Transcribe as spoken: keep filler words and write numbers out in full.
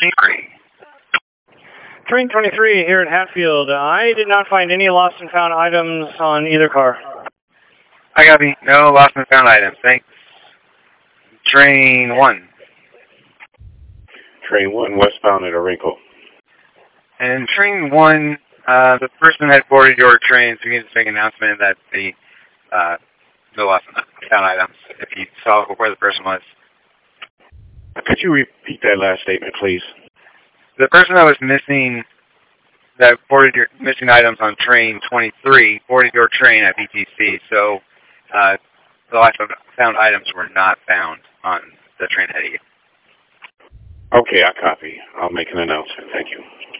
twenty-three. Train twenty-three here at Hatfield. I did not find any lost and found items on either car. I copy. No lost and found items. Thanks. Train one. Train one, westbound at a wrinkle. And train one, uh, the person had boarded your train, so you can just make an announcement that the uh, no lost and found items, if you saw where the person was. Could you repeat that last statement, please? The person that was missing, that boarded your missing items on train twenty-three, boarded your train at B T C, so uh, the lost and found items were not found on the train ahead of you. Okay, I copy. I'll make an announcement. Thank you.